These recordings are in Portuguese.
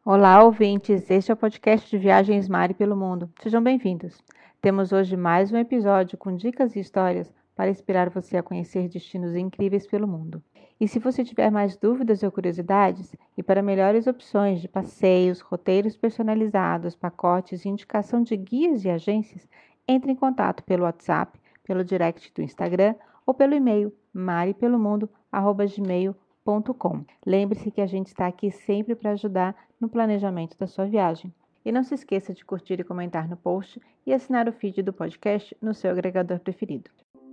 Olá, ouvintes! Este é o podcast de Viagens Mari pelo Mundo. Sejam bem-vindos. Temos hoje mais um episódio com dicas e histórias para inspirar você a conhecer destinos incríveis pelo mundo. E se você tiver mais dúvidas ou curiosidades, e para melhores opções de passeios, roteiros personalizados, pacotes e indicação de guias e agências, entre em contato pelo WhatsApp, pelo direct do Instagram ou pelo e-mail maripelomundo@gmail.com. Lembre-se que a gente está aqui sempre para ajudar no planejamento da sua viagem. E não se esqueça de curtir e comentar no post e assinar o feed do podcast no seu agregador preferido.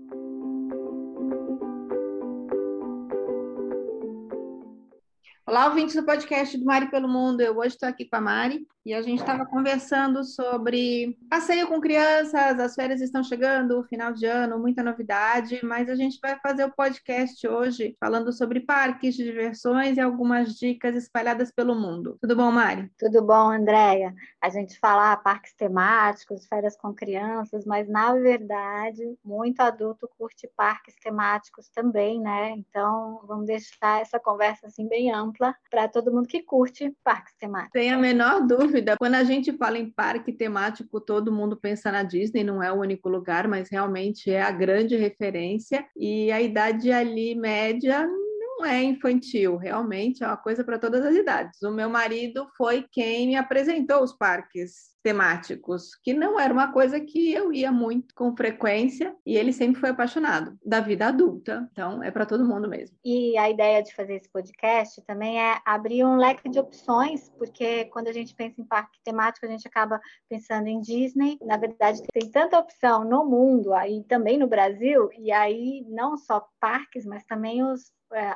Olá, ouvintes do podcast do Mari pelo Mundo. Eu hoje estou aqui com a Mari e a gente estava conversando sobre passeio com crianças, as férias estão chegando, final de ano, muita novidade, mas a gente vai fazer o podcast hoje falando sobre parques de diversões e algumas dicas espalhadas pelo mundo. Tudo bom, Mari? Tudo bom, Andréia? A gente fala parques temáticos, férias com crianças, mas na verdade, muito adulto curte parques temáticos também, né? Então, vamos deixar essa conversa assim bem ampla para todo mundo que curte parques temáticos. Sem a menor dúvida, quando a gente fala em parque temático, todo mundo pensa na Disney, não é o único lugar, mas realmente é a grande referência. E a idade ali média não é infantil, realmente é uma coisa para todas as idades. O meu marido foi quem me apresentou os parques temáticos, que não era uma coisa que eu ia muito com frequência, e ele sempre foi apaixonado da vida adulta, então é para todo mundo mesmo. E a ideia de fazer esse podcast também é abrir um leque de opções, porque quando a gente pensa em parque temático, a gente acaba pensando em Disney. Na verdade, tem tanta opção no mundo, aí também no Brasil, e aí não só parques, mas também os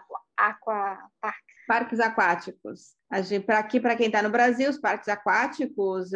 aquaparques. Parques aquáticos. Para aqui, para quem está no Brasil, os parques aquáticos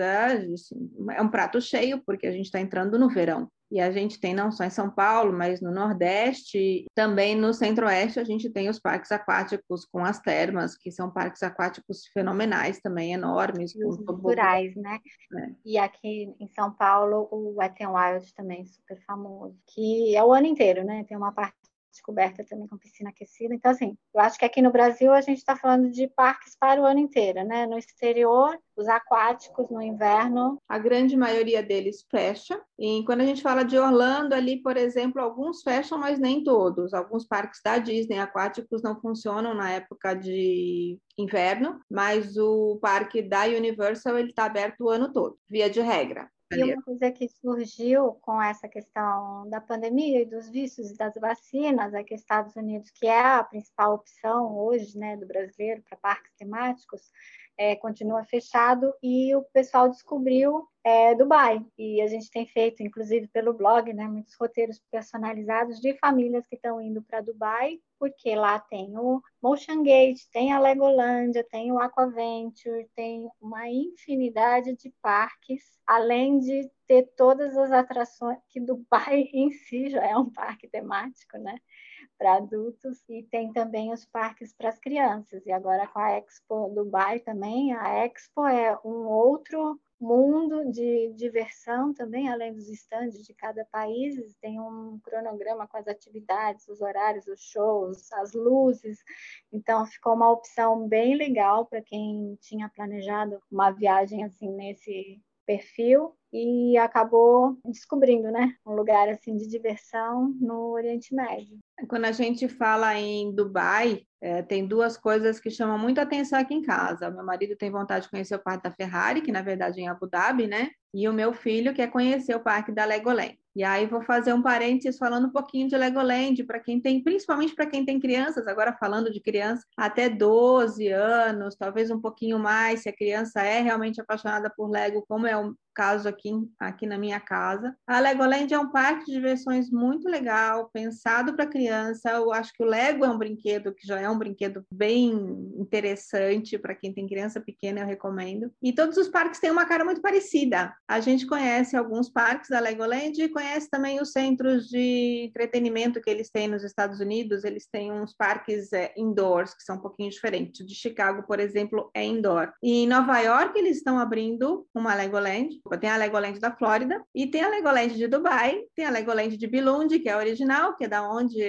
é um prato cheio, porque a gente está entrando no verão. E a gente tem não só em São Paulo, mas no Nordeste, também no Centro-Oeste, a gente tem os parques aquáticos com as termas, que são parques aquáticos fenomenais também, enormes. E os Com tobogã, naturais, né? né? E aqui em São Paulo, o Wet n Wild também, super famoso, que é o ano inteiro, né? Tem uma parte descoberta também com piscina aquecida. Então, assim, eu acho que aqui no Brasil a gente está falando de parques para o ano inteiro, né? No exterior, os aquáticos no inverno. A grande maioria deles fecha. E quando a gente fala de Orlando, ali, por exemplo, alguns fecham, mas nem todos. Alguns parques da Disney aquáticos não funcionam na época de inverno, mas o parque da Universal ele está aberto o ano todo, via de regra. E uma coisa que surgiu com essa questão da pandemia e dos vícios e das vacinas é que Estados Unidos, que é a principal opção hoje, né, do brasileiro para parques temáticos, continua fechado e o pessoal descobriu Dubai. E a gente tem feito, inclusive pelo blog, né, muitos roteiros personalizados de famílias que estão indo para Dubai, porque lá tem o Motion Gate, tem a Legolândia, tem o Aquaventure, tem uma infinidade de parques, além de ter todas as atrações, que Dubai em si já é um parque temático, né? Para adultos, e tem também os parques para as crianças. E agora com a Expo Dubai também, a Expo é um outro mundo de diversão também, além dos estandes de cada país, tem um cronograma com as atividades, os horários, os shows, as luzes. Então ficou uma opção bem legal para quem tinha planejado uma viagem assim nesse perfil e acabou descobrindo, né, um lugar assim de diversão no Oriente Médio. Quando a gente fala em Dubai, tem duas coisas que chamam muito atenção aqui em casa. O meu marido tem vontade de conhecer o Parque da Ferrari, que na verdade é em Abu Dhabi, né? E o meu filho quer conhecer o Parque da Legoland. E aí vou fazer um parênteses falando um pouquinho de Legoland para quem tem, principalmente para quem tem crianças, agora falando de criança até 12 anos, talvez um pouquinho mais, se a criança é realmente apaixonada por Lego, como é o caso aqui na minha casa. A Legoland é um parque de diversões muito legal, pensado para criança. Eu acho que o Lego é um brinquedo que já é um brinquedo bem interessante para quem tem criança pequena, eu recomendo. E todos os parques têm uma cara muito parecida. A gente conhece alguns parques da Legoland e conhece também os centros de entretenimento que eles têm nos Estados Unidos. Eles têm uns parques indoors, que são um pouquinho diferentes. O de Chicago, por exemplo, é indoor. E em Nova York, eles estão abrindo uma Legoland. Tem a Legoland da Flórida e tem a Legoland de Dubai, tem a Legoland de Billund, que é a original, que é da onde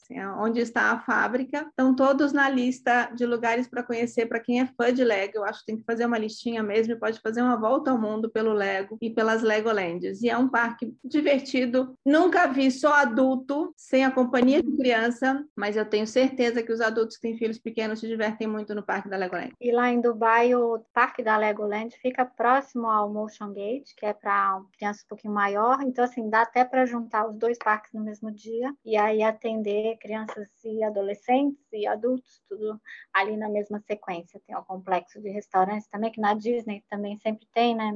conhecem. Onde está a fábrica, estão todos na lista de lugares para conhecer para quem é fã de Lego. Eu acho que tem que fazer uma listinha mesmo e pode fazer uma volta ao mundo pelo Lego e pelas Legolands. E é um parque divertido. Nunca vi só adulto, sem a companhia de criança, mas eu tenho certeza que os adultos que têm filhos pequenos se divertem muito no parque da Legoland. E lá em Dubai, o parque da Legoland fica próximo ao Motion Gate, que é para crianças um pouquinho maior. Então, assim, dá até para juntar os dois parques no mesmo dia e aí atender crianças e adolescentes e adultos, tudo ali na mesma sequência. Tem o complexo de restaurantes também, que na Disney também sempre tem, né?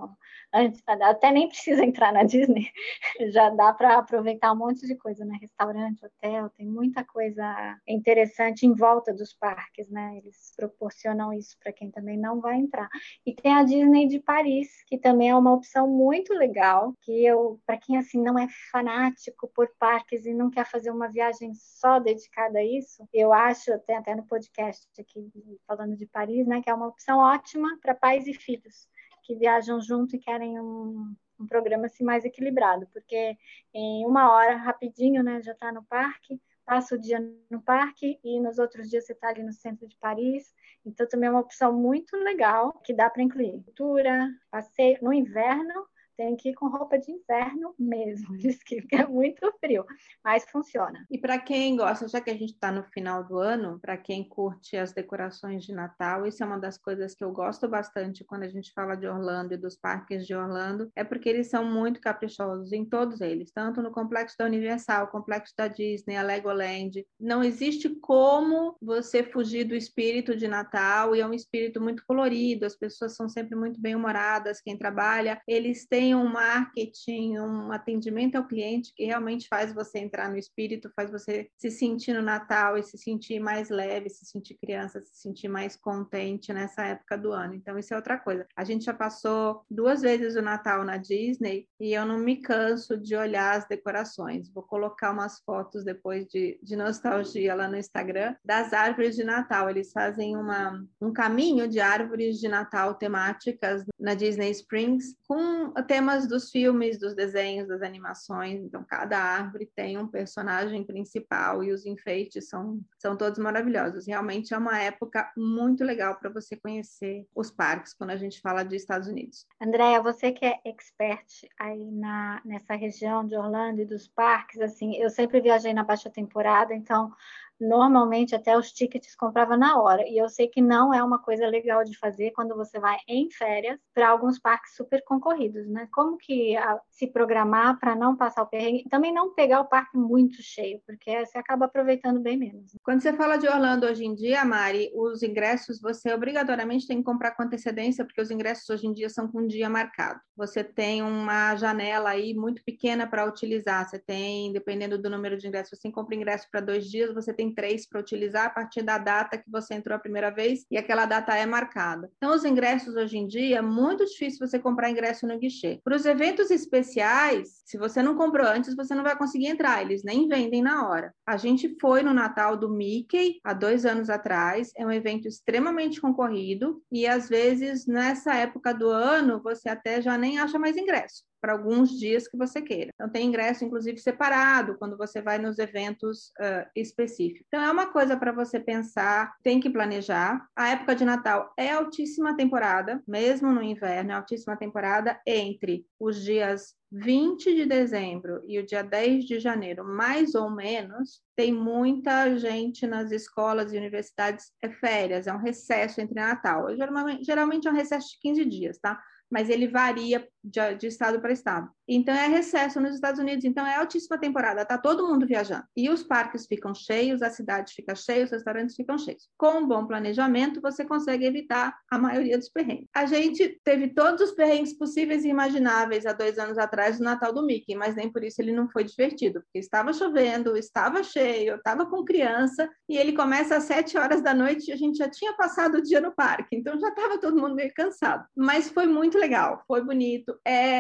Antes, até nem precisa entrar na Disney, já dá para aproveitar um monte de coisa, né? Restaurante, hotel, tem muita coisa interessante em volta dos parques, né? Eles proporcionam isso para quem também não vai entrar. E tem a Disney de Paris, que também é uma opção muito legal, que para quem assim não é fanático por parques e não quer fazer uma viagem só dedicada a isso, eu acho, tem até no podcast aqui falando de Paris, né, que é uma opção ótima para pais e filhos que viajam junto e querem um programa assim mais equilibrado, porque em uma hora rapidinho, né, já está no parque, passa o dia no parque e nos outros dias você está ali no centro de Paris. Então também é uma opção muito legal que dá para incluir cultura, passeio no inverno. Tem que ir com roupa de inverno mesmo, diz que é muito frio, mas funciona. E para quem gosta, já que a gente está no final do ano, para quem curte as decorações de Natal, isso é uma das coisas que eu gosto bastante quando a gente fala de Orlando e dos parques de Orlando, é porque eles são muito caprichosos em todos eles, tanto no complexo da Universal, complexo da Disney, a Legoland. Não existe como você fugir do espírito de Natal, e é um espírito muito colorido, as pessoas são sempre muito bem-humoradas, quem trabalha, eles têm um marketing, um atendimento ao cliente que realmente faz você entrar no espírito, faz você se sentir no Natal e se sentir mais leve, se sentir criança, se sentir mais contente nessa época do ano. Então, isso é outra coisa. A gente já passou 2 vezes o Natal na Disney e eu não me canso de olhar as decorações. Vou colocar umas fotos depois de nostalgia lá no Instagram das árvores de Natal. Eles fazem um caminho de árvores de Natal temáticas na Disney Springs com temas dos filmes, dos desenhos, das animações. Então, cada árvore tem um personagem principal e os enfeites são todos maravilhosos. Realmente é uma época muito legal para você conhecer os parques quando a gente fala de Estados Unidos. Andréia, você que é expert aí nessa região de Orlando e dos parques, assim, eu sempre viajei na baixa temporada, então normalmente até os tickets comprava na hora. E eu sei que não é uma coisa legal de fazer quando você vai em férias para alguns parques super concorridos, né? Como que se programar para não passar o perrengue? Também não pegar o parque muito cheio, porque você acaba aproveitando bem menos. Quando você fala de Orlando hoje em dia, Mari, os ingressos você obrigatoriamente tem que comprar com antecedência, porque os ingressos hoje em dia são com dia marcado. Você tem uma janela aí muito pequena para utilizar. Você tem, dependendo do número de ingressos, você compra ingresso para 2 dias, você tem 3 para utilizar a partir da data que você entrou a primeira vez e aquela data é marcada. Então, os ingressos hoje em dia, é muito difícil você comprar ingresso no guichê. Para os eventos especiais, se você não comprou antes, você não vai conseguir entrar, eles nem vendem na hora. A gente foi no Natal do Mickey, há 2 anos atrás, é um evento extremamente concorrido e, às vezes, nessa época do ano, você até já nem acha mais ingresso para alguns dias que você queira. Então, tem ingresso, inclusive, separado quando você vai nos eventos específicos. Então, é uma coisa para você pensar, tem que planejar. A época de Natal é altíssima temporada, mesmo no inverno, é altíssima temporada entre os dias 20 de dezembro e o dia 10 de janeiro, mais ou menos, tem muita gente nas escolas e universidades, férias, é um recesso entre Natal. Geralmente é um recesso de 15 dias, tá? Mas ele varia de estado para estado. Então, é recesso nos Estados Unidos, então é altíssima temporada, tá todo mundo viajando. E os parques ficam cheios, a cidade fica cheia, os restaurantes ficam cheios. Com um bom planejamento, você consegue evitar a maioria dos perrengues. A gente teve todos os perrengues possíveis e imagináveis há 2 anos atrás no Natal do Mickey, mas nem por isso ele não foi divertido, porque estava chovendo, estava cheio, estava com criança, e ele começa às 7 horas da noite e a gente já tinha passado o dia no parque, então já estava todo mundo meio cansado. Mas foi muito legal, foi bonito.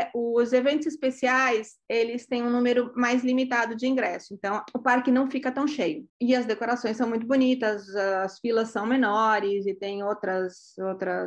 Os eventos especiais, eles têm um número mais limitado de ingresso, então o parque não fica tão cheio. E as decorações são muito bonitas, as filas são menores e tem outras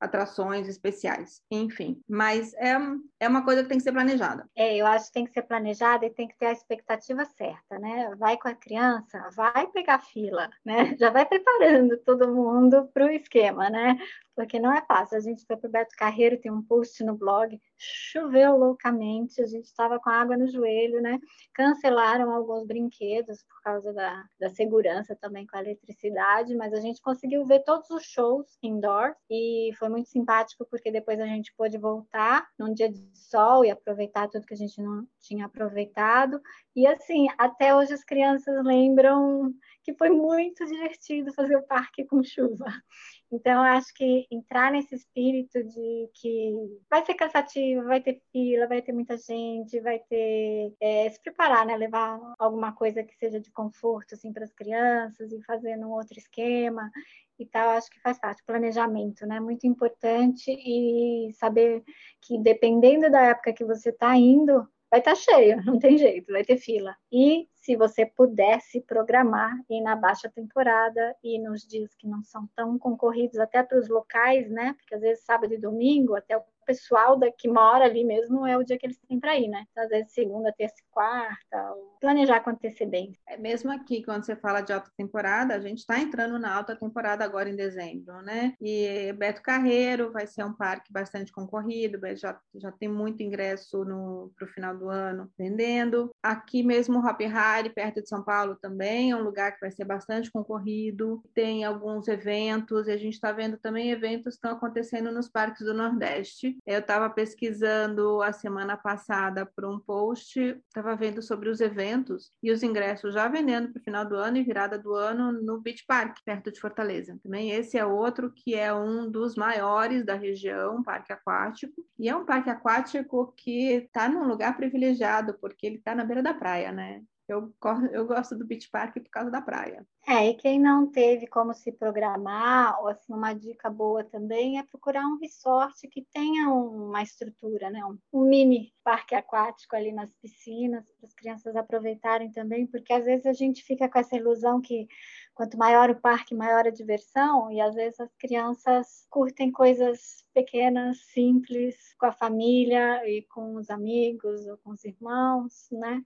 atrações especiais, enfim. Mas é uma coisa que tem que ser planejada. Eu acho que tem que ser planejada e tem que ter a expectativa certa, né? Vai com a criança, vai pegar fila, né? Já vai preparando todo mundo para o esquema, né? Porque não é fácil. A gente foi para o Beto Carreiro, tem um post no blog, choveu loucamente, a gente estava com água no joelho, né? Cancelaram alguns brinquedos por causa da segurança também com a eletricidade, mas a gente conseguiu ver todos os shows indoor e foi muito simpático porque depois a gente pôde voltar num dia de sol e aproveitar tudo que a gente não tinha aproveitado. E assim, até hoje as crianças lembram que foi muito divertido fazer o parque com chuva. Então, eu acho que entrar nesse espírito de que vai ser cansativo, vai ter fila, vai ter muita gente, vai ter... se preparar, né? Levar alguma coisa que seja de conforto, assim, para as crianças e fazer num outro esquema e tal, acho que faz parte. Planejamento, né? Muito importante e saber que dependendo da época que você está indo, vai estar cheio, não tem jeito, vai ter fila. E se você pudesse programar ir na baixa temporada e nos dias que não são tão concorridos, até para os locais, né? Porque às vezes sábado e domingo, até o pessoal que mora ali mesmo é o dia que eles têm para ir, né? Então, às vezes segunda, terça e quarta, planejar com antecedência. Mesmo aqui, quando você fala de alta temporada, a gente está entrando na alta temporada agora em dezembro, né? E Beto Carreiro vai ser um parque bastante concorrido, já tem muito ingresso para o final do ano vendendo. Aqui mesmo, o Hopi Hari, perto de São Paulo, também é um lugar que vai ser bastante concorrido. Tem alguns eventos, e a gente está vendo também eventos que estão acontecendo nos parques do Nordeste. Eu estava pesquisando a semana passada por um post, estava vendo sobre os eventos e os ingressos já vendendo para o final do ano e virada do ano no Beach Park, perto de Fortaleza. Também esse é outro que é um dos maiores da região, um parque aquático. E é um parque aquático que está num lugar privilegiado, porque ele está na beira da praia, né? Eu gosto do Beach Park por causa da praia. E quem não teve como se programar, ou assim, uma dica boa também é procurar um resort que tenha uma estrutura, né? Um mini parque aquático ali nas piscinas, para as crianças aproveitarem também, porque às vezes a gente fica com essa ilusão que quanto maior o parque, maior a diversão, e às vezes as crianças curtem coisas pequenas, simples, com a família e com os amigos ou com os irmãos, né?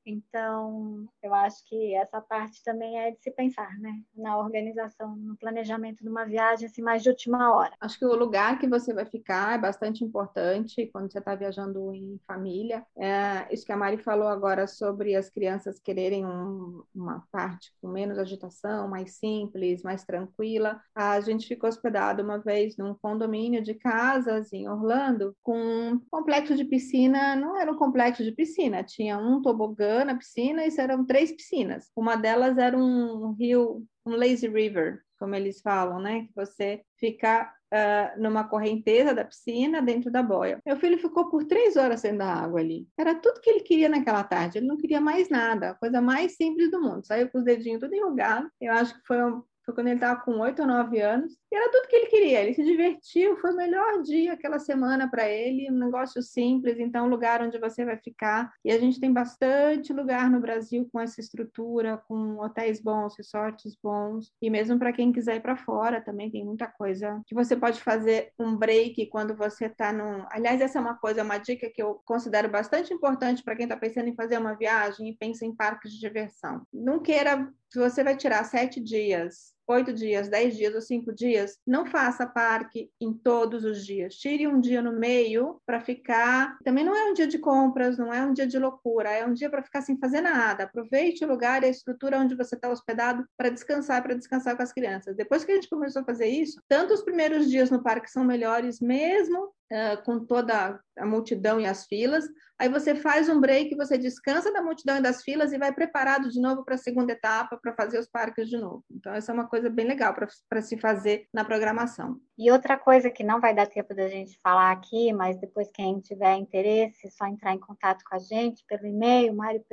Então, eu acho que essa parte também é de se pensar, né? Na organização, no planejamento de uma viagem assim, mais de última hora. Acho que o lugar que você vai ficar é bastante importante quando você está viajando em família. Isso que a Mari falou agora sobre as crianças quererem uma parte com menos agitação, mais simples, mais tranquila. A gente ficou hospedado uma vez num condomínio de casas em Orlando com um complexo de piscina. Não era um complexo de piscina, tinha um tobogã na piscina e eram 3 piscinas. Uma delas era um rio, um lazy river, como eles falam, né? Que você fica numa correnteza da piscina dentro da boia. Meu filho ficou por 3 horas dentro da água ali. Era tudo que ele queria naquela tarde. Ele não queria mais nada. A coisa mais simples do mundo. Saiu com os dedinhos tudo enrugados. Eu acho que foi quando ele estava com 8 ou 9 anos. E era tudo que ele queria. Ele se divertiu. Foi o melhor dia aquela semana para ele. Um negócio simples. Então, um lugar onde você vai ficar. E a gente tem bastante lugar no Brasil com essa estrutura, com hotéis bons, resorts bons. E mesmo para quem quiser ir para fora, também tem muita coisa que você pode fazer um break quando você está num... Aliás, essa é uma dica que eu considero bastante importante para quem está pensando em fazer uma viagem e pensa em parques de diversão. Não queira, se você vai tirar 7 dias, 8 dias, 10 dias ou 5 dias, não faça parque em todos os dias. Tire um dia no meio para ficar. Também não é um dia de compras, não é um dia de loucura, é um dia para ficar sem fazer nada. Aproveite o lugar e a estrutura onde você está hospedado para descansar com as crianças. Depois que a gente começou a fazer isso, tanto os primeiros dias no parque são melhores, mesmo com toda a multidão e as filas. Aí você faz um break, você descansa da multidão e das filas e vai preparado de novo para a segunda etapa, para fazer os parques de novo. Então, essa é uma coisa bem legal para se fazer na programação. E outra coisa que não vai dar tempo da gente falar aqui, mas depois quem tiver interesse, é só entrar em contato com a gente pelo e-mail,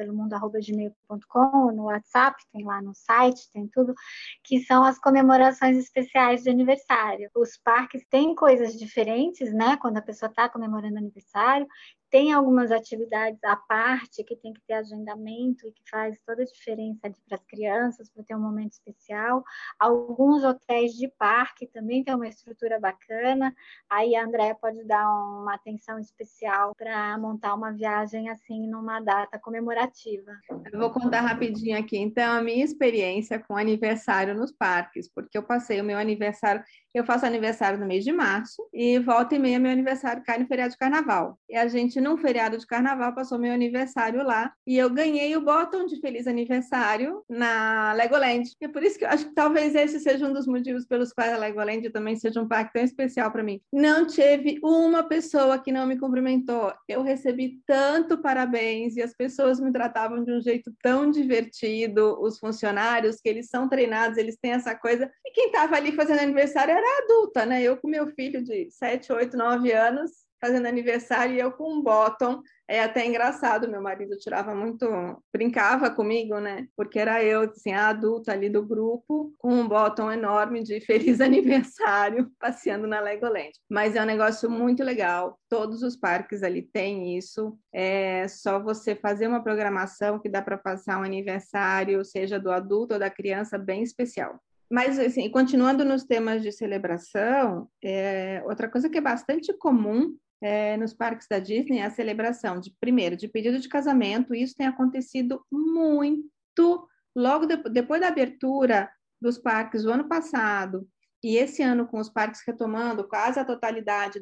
mariopelomundo@gmail.com, no WhatsApp, tem lá no site, tem tudo, que são as comemorações especiais de aniversário. Os parques têm coisas diferentes, né? Quando a pessoa está comemorando aniversário, tem algumas atividades à parte que tem que ter agendamento e que faz toda a diferença para as crianças, para ter um momento especial. Alguns hotéis de parque também têm uma estrutura bacana. Aí a Andréa pode dar uma atenção especial para montar uma viagem assim numa data comemorativa. Eu vou contar rapidinho aqui, então, a minha experiência com aniversário nos parques, porque eu passei o meu aniversário, eu faço aniversário no mês de março, e volta e meia meu aniversário cai no feriado de carnaval. E a gente, num feriado de carnaval, passou meu aniversário lá, e eu ganhei o botão de feliz aniversário na Legoland. E é por isso que eu acho que talvez esse seja um dos motivos pelos quais a Legoland também seja um parque tão especial para mim. Não teve uma pessoa que não me cumprimentou. Eu recebi tanto parabéns, e as pessoas me tratavam de um jeito tão divertido, os funcionários, que eles são treinados, eles têm essa coisa. E quem estava ali fazendo aniversário era adulta, né? Eu com meu filho de 7, 8, 9 anos, fazendo aniversário, e eu com um bottom. É até engraçado, meu marido tirava muito, brincava comigo, né? Porque era eu, assim, a adulta ali do grupo, com um bottom enorme de feliz aniversário, passeando na Legoland. Mas é um negócio muito legal, todos os parques ali têm isso, é só você fazer uma programação que dá para passar um aniversário, seja do adulto ou da criança, bem especial. Mas, assim, continuando nos temas de celebração, outra coisa que é bastante comum nos parques da Disney é a celebração primeiro, de pedido de casamento. Isso tem acontecido muito logo depois da abertura dos parques o ano passado, e esse ano com os parques retomando quase a totalidade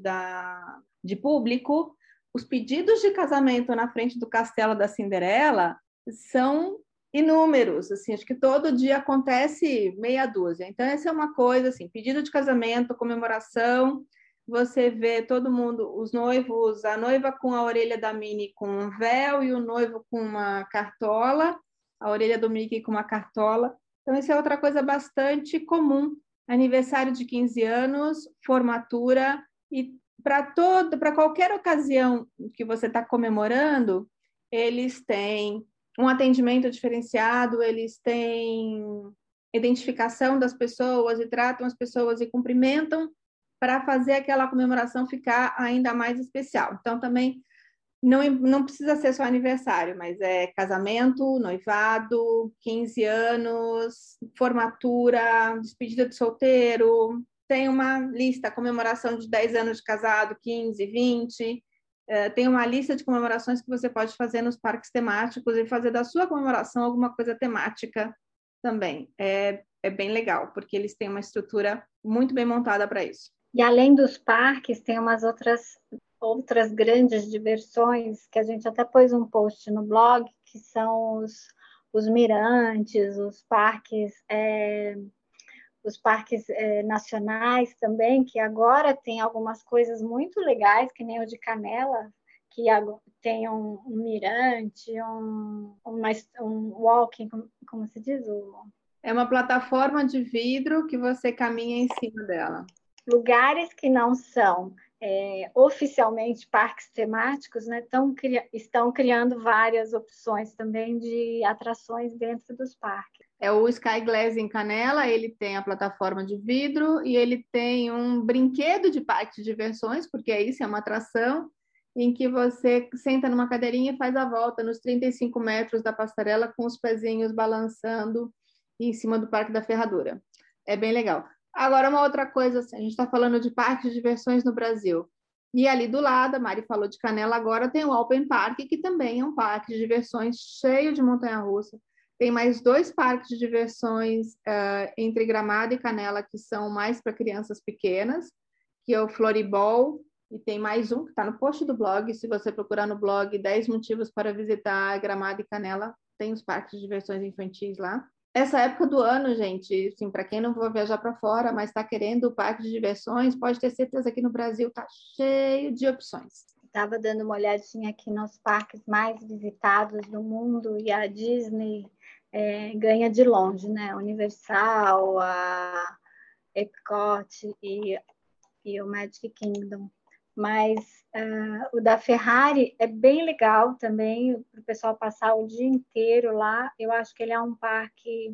de público, os pedidos de casamento na frente do Castelo da Cinderela são inúmeros, assim, acho que todo dia acontece meia dúzia. Então, essa é uma coisa, assim, pedido de casamento, comemoração, você vê todo mundo, os noivos, a noiva com a orelha da Minnie com um véu e o noivo com uma cartola, a orelha do Mickey com uma cartola. Então, isso é outra coisa bastante comum. Aniversário de 15 anos, formatura, e para qualquer ocasião que você está comemorando, eles têm um atendimento diferenciado, eles têm identificação das pessoas e tratam as pessoas e cumprimentam para fazer aquela comemoração ficar ainda mais especial. Então, também não precisa ser só aniversário, mas é casamento, noivado, 15 anos, formatura, despedida de solteiro, tem uma lista, comemoração de 10 anos de casado, 15, 20, tem uma lista de comemorações que você pode fazer nos parques temáticos e fazer da sua comemoração alguma coisa temática também. É bem legal, porque eles têm uma estrutura muito bem montada para isso. E além dos parques, tem umas outras grandes diversões que a gente até pôs um post no blog, que são os mirantes, os parques nacionais também, que agora tem algumas coisas muito legais, que nem o de Canela, que tem um mirante, um walking, como se diz? É uma plataforma de vidro que você caminha em cima dela. Lugares que não são oficialmente parques temáticos, né, estão criando várias opções também de atrações dentro dos parques. É o Sky Glass em Canela, ele tem a plataforma de vidro e ele tem um brinquedo de parque de diversões, porque isso é uma atração, em que você senta numa cadeirinha e faz a volta nos 35 metros da passarela com os pezinhos balançando em cima do Parque da Ferradura. É bem legal. Agora, uma outra coisa, assim, a gente está falando de parques de diversões no Brasil. E ali do lado, a Mari falou de Canela, agora tem o Open Park, que também é um parque de diversões cheio de montanha-russa. Tem mais 2 parques de diversões entre Gramado e Canela, que são mais para crianças pequenas, que é o Floribol, e tem mais um que está no post do blog. Se você procurar no blog 10 motivos para visitar Gramado e Canela, tem os parques de diversões infantis lá. Essa época do ano, gente, assim, para quem não for viajar para fora, mas está querendo o parque de diversões, pode ter certeza que no Brasil está cheio de opções. Estava dando uma olhadinha aqui nos parques mais visitados do mundo e a Disney ganha de longe, né? A Universal, a Epcot e o Magic Kingdom. Mas o da Ferrari é bem legal também, para o pessoal passar o dia inteiro lá. Eu acho que ele é um parque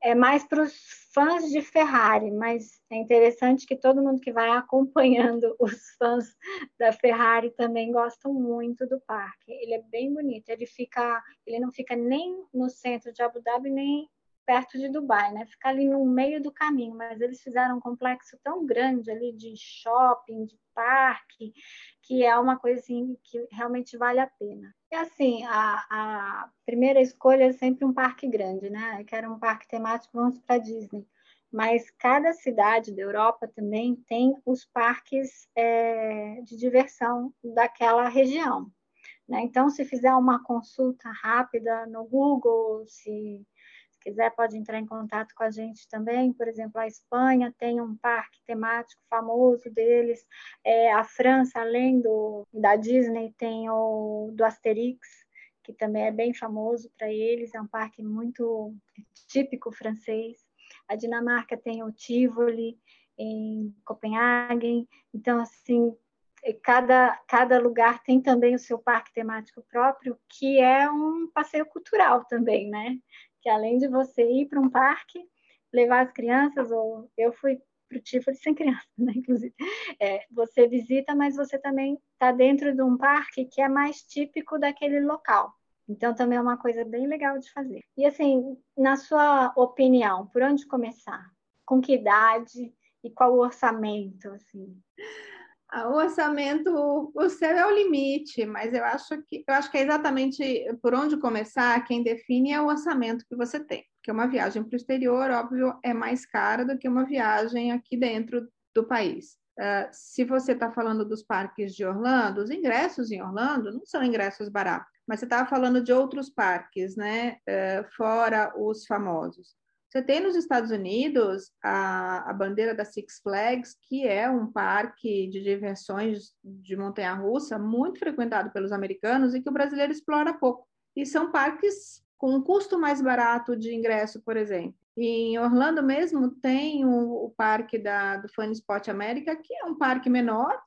é mais para os fãs de Ferrari, mas é interessante que todo mundo que vai acompanhando os fãs da Ferrari também gostam muito do parque. Ele é bem bonito, ele não fica nem no centro de Abu Dhabi, nem perto de Dubai, né? Fica ali no meio do caminho, mas eles fizeram um complexo tão grande ali de shopping, de parque, que é uma coisa assim, que realmente vale a pena. E assim, a primeira escolha é sempre um parque grande, né? Eu quero um parque temático, vamos para a Disney. Mas cada cidade da Europa também tem os parques de diversão daquela região, né? Então, se fizer uma consulta rápida no Google, se quiser pode entrar em contato com a gente também. Por exemplo, a Espanha tem um parque temático famoso deles. A França, além da Disney, tem o do Asterix, que também é bem famoso para eles. É um parque muito típico francês. A Dinamarca tem o Tivoli, em Copenhague. Então, assim, cada lugar tem também o seu parque temático próprio, que é um passeio cultural também, né? Que além de você ir para um parque, levar as crianças, ou eu fui para o Tivoli sem criança, né, inclusive, você visita, mas você também está dentro de um parque que é mais típico daquele local. Então, também é uma coisa bem legal de fazer. E, assim, na sua opinião, por onde começar? Com que idade? E qual o orçamento, assim? O orçamento, o céu é o limite, mas eu acho que é exatamente por onde começar, quem define é o orçamento que você tem. Porque uma viagem para o exterior, óbvio, é mais cara do que uma viagem aqui dentro do país. Se você está falando dos parques de Orlando, os ingressos em Orlando não são ingressos baratos, mas você estava falando de outros parques, né? Fora os famosos. Você tem nos Estados Unidos a bandeira da Six Flags, que é um parque de diversões de montanha-russa muito frequentado pelos americanos e que o brasileiro explora pouco. E são parques com um custo mais barato de ingresso, por exemplo. E em Orlando mesmo tem o parque do Fun Spot América, que é um parque menor,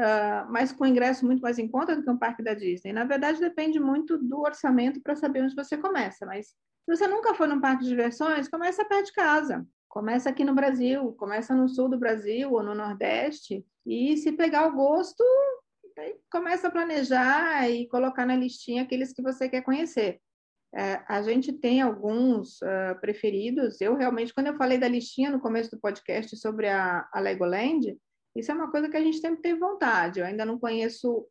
mas com ingresso muito mais em conta do que um parque da Disney. Na verdade, depende muito do orçamento para saber onde você começa, mas se você nunca foi num parque de diversões, começa perto de casa. Começa aqui no Brasil, começa no sul do Brasil ou no Nordeste. E se pegar o gosto, aí começa a planejar e colocar na listinha aqueles que você quer conhecer. A gente tem alguns preferidos. Eu realmente, quando eu falei da listinha no começo do podcast sobre a Legoland, isso é uma coisa que a gente sempre teve vontade. Eu ainda não conheço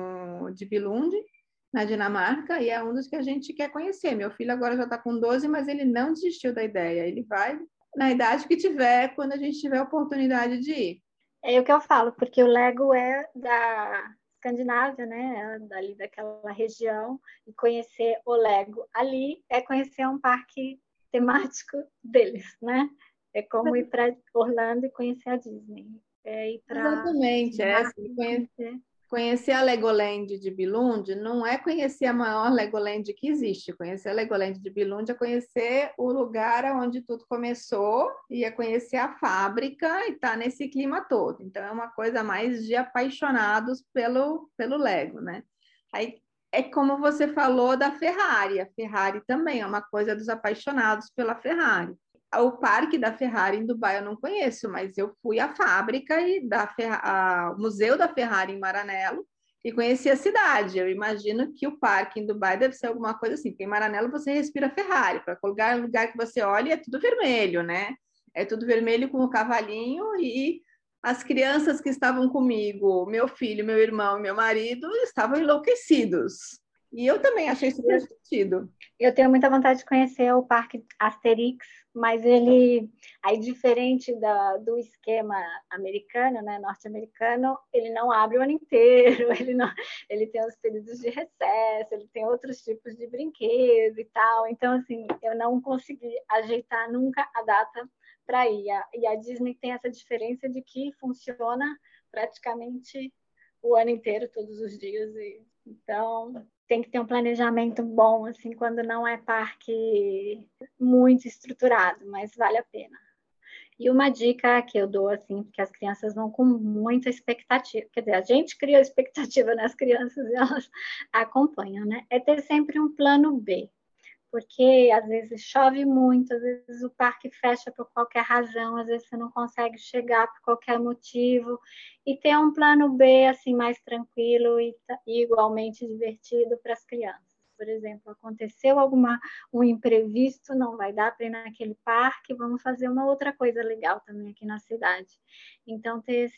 o de Billund, na Dinamarca, e é um dos que a gente quer conhecer. Meu filho agora já está com 12, mas ele não desistiu da ideia. Ele vai na idade que tiver, quando a gente tiver a oportunidade de ir. É o que eu falo, porque o Lego é da Escandinávia, né? Dali daquela região, e conhecer o Lego ali é conhecer um parque temático deles, né? É como ir para Orlando e conhecer a Disney. É ir para Exatamente, Dinamarca assim, e conhecer. conhecer a Legoland de Billund não é conhecer a maior Legoland que existe. Conhecer a Legoland de Billund é conhecer o lugar onde tudo começou e é conhecer a fábrica e estar tá nesse clima todo. Então, é uma coisa mais de apaixonados pelo Lego, né? Aí, é como você falou da Ferrari. A Ferrari também é uma coisa dos apaixonados pela Ferrari. O parque da Ferrari em Dubai eu não conheço, mas eu fui à fábrica e ao Museu da Ferrari em Maranello e conheci a cidade. Eu imagino que o parque em Dubai deve ser alguma coisa assim, porque em Maranello você respira Ferrari, para qualquer lugar que você olhe é tudo vermelho, né? É tudo vermelho com o cavalinho e as crianças que estavam comigo, meu filho, meu irmão e meu marido, estavam enlouquecidos. E eu também achei super divertido. Eu tenho muita vontade de conhecer o Parque Asterix, mas aí diferente do esquema americano, né, norte-americano, ele não abre o ano inteiro, ele tem os períodos de recesso, ele tem outros tipos de brinquedos e tal. Então, assim, eu não consegui ajeitar nunca a data para ir. E a Disney tem essa diferença de que funciona praticamente o ano inteiro, todos os dias. Então, tem que ter um planejamento bom, assim, quando não é parque muito estruturado, mas vale a pena. E uma dica que eu dou, assim, porque as crianças vão com muita expectativa, quer dizer, a gente cria expectativa nas crianças e elas acompanham, né? É ter sempre um plano B. porque às vezes chove muito, às vezes o parque fecha por qualquer razão, às vezes você não consegue chegar por qualquer motivo, e ter um plano B assim mais tranquilo e igualmente divertido para as crianças. Por exemplo, aconteceu um imprevisto, não vai dar para ir naquele parque, vamos fazer uma outra coisa legal também aqui na cidade. Então,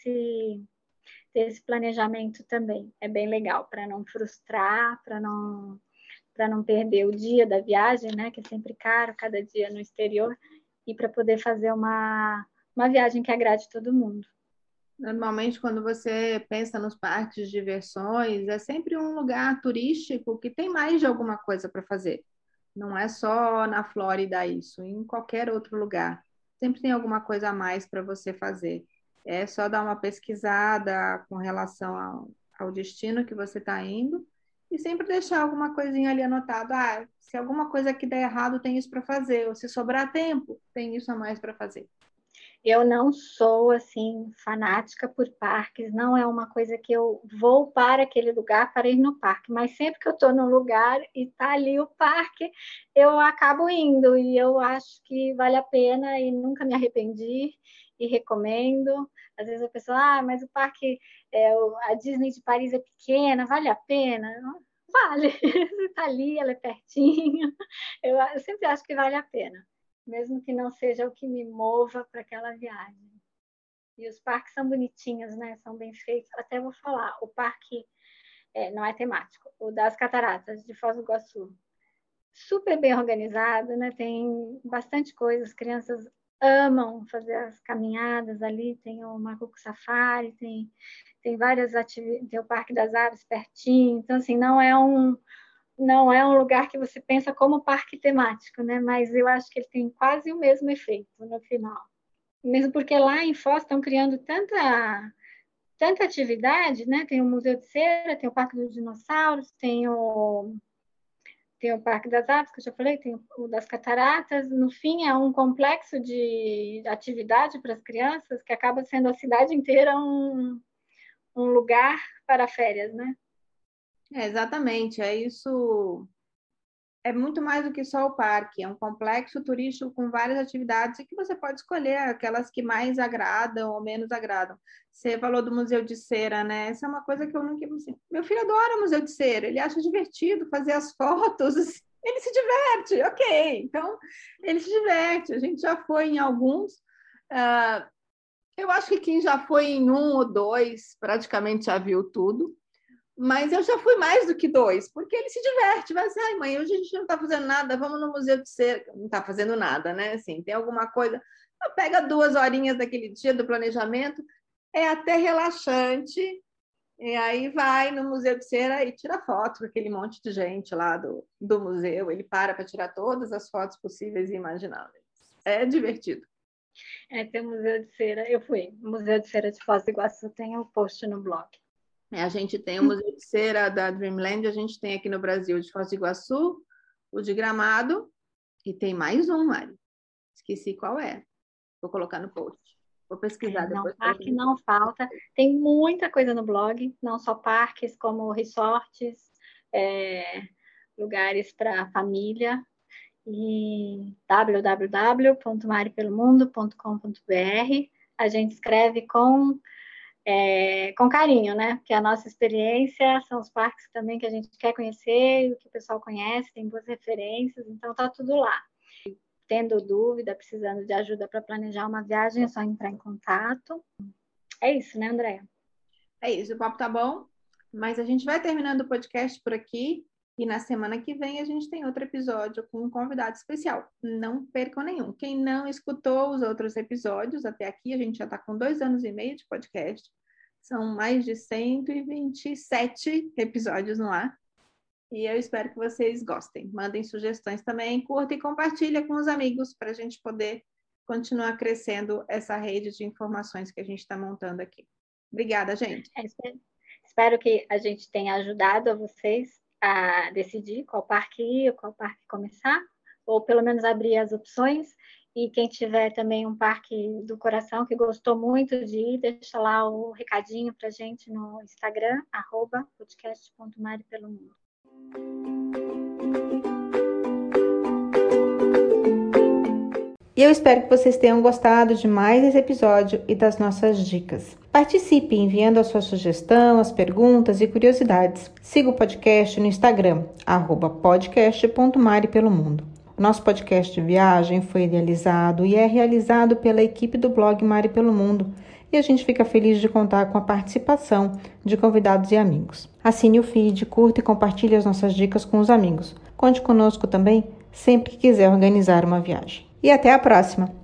ter esse planejamento também é bem legal, para não frustrar, para não perder o dia da viagem, né, que é sempre caro, cada dia no exterior, e para poder fazer uma viagem que agrade todo mundo. Normalmente, quando você pensa nos parques de diversões, é sempre um lugar turístico que tem mais de alguma coisa para fazer. Não é só na Flórida isso, em qualquer outro lugar. Sempre tem alguma coisa a mais para você fazer. É só dar uma pesquisada com relação ao destino que você está indo e sempre deixar alguma coisinha ali anotada. Ah, se alguma coisa aqui der errado, tem isso para fazer. Ou se sobrar tempo, tem isso a mais para fazer. Eu não sou assim fanática por parques, não é uma coisa que eu vou para aquele lugar para ir no parque, mas sempre que eu estou num lugar e está ali o parque, eu acabo indo e eu acho que vale a pena e nunca me arrependi e recomendo. Às vezes a pessoa, mas o parque, a Disney de Paris é pequena, vale a pena? Vale, você está ali, ela é pertinho. Eu sempre acho que vale a pena, mesmo que não seja o que me mova para aquela viagem. E os parques são bonitinhos, né? São bem feitos. Até vou falar, o parque não é temático, o das Cataratas de Foz do Iguaçu. Super bem organizado, né? Tem bastante coisa, as crianças amam fazer as caminhadas ali, tem o Macuco Safari, tem várias atividades, tem o Parque das Aves pertinho, então assim, não é um lugar que você pensa como parque temático, né? Mas eu acho que ele tem quase o mesmo efeito no final. Mesmo porque lá em Foz estão criando tanta atividade, né? Tem o Museu de Cera, tem o Parque dos Dinossauros, tem o Parque das Aves, que eu já falei, tem o das Cataratas. No fim, é um complexo de atividade para as crianças que acaba sendo a cidade inteira um lugar para férias, né? Exatamente, é isso. É muito mais do que só o parque, é um complexo turístico com várias atividades e que você pode escolher aquelas que mais agradam ou menos agradam. Você falou do Museu de Cera, né? Essa é uma coisa que eu nunca. Assim, meu filho adora Museu de Cera, ele acha divertido fazer as fotos, assim, ele se diverte, ok. Então, ele se diverte. A gente já foi em alguns. Eu acho que quem já foi em um ou dois praticamente já viu tudo. Mas eu já fui mais do que dois, porque ele se diverte, vai assim, ai mãe, hoje a gente não está fazendo nada, vamos no Museu de Cera. Não está fazendo nada, né? Assim, tem alguma coisa. Pega 2 horinhas daquele dia do planejamento, é até relaxante, e aí vai no Museu de Cera e tira foto com aquele monte de gente lá do museu. Ele para tirar todas as fotos possíveis e imagináveis. É divertido. Tem o Museu de Cera, eu fui. O Museu de Cera de Foz do Iguaçu tem um post no blog. A gente tem o Museu de Cera da Dreamland, a gente tem aqui no Brasil de Foz do Iguaçu, o de Gramado, e tem mais um, Mari. Esqueci qual é. Vou colocar no post. Vou pesquisar Não, depois. parque não falta. Tem muita coisa no blog, não só parques, como resorts, é, lugares para família. E www.maripelomundo.com.br. A gente escreve com carinho, né? Porque a nossa experiência são os parques também que a gente quer conhecer, o que o pessoal conhece, tem boas referências, então tá tudo lá. Tendo dúvida, precisando de ajuda para planejar uma viagem, é só entrar em contato. É isso, né, André? É isso, o papo tá bom, mas a gente vai terminando o podcast por aqui e na semana que vem a gente tem outro episódio com um convidado especial. Não percam nenhum. Quem não escutou os outros episódios até aqui, a gente já está com 2 anos e meio de podcast. São mais de 127 episódios no ar. E eu espero que vocês gostem. Mandem sugestões também, curta e compartilha com os amigos para a gente poder continuar crescendo essa rede de informações que a gente está montando aqui. Obrigada, gente. Espero que a gente tenha ajudado a vocês a decidir qual parque ir, qual parque começar, ou pelo menos abrir as opções. E quem tiver também um parque do coração que gostou muito de ir, deixa lá o recadinho para a gente no Instagram, @podcast.maripelomundo. E eu espero que vocês tenham gostado de mais esse episódio e das nossas dicas. Participe enviando a sua sugestão, as perguntas e curiosidades. Siga o podcast no Instagram, @podcast.maripelomundo. O nosso podcast de viagem foi idealizado e é realizado pela equipe do blog Mari pelo Mundo e a gente fica feliz de contar com a participação de convidados e amigos. Assine o feed, curta e compartilhe as nossas dicas com os amigos. Conte conosco também sempre que quiser organizar uma viagem. E até a próxima!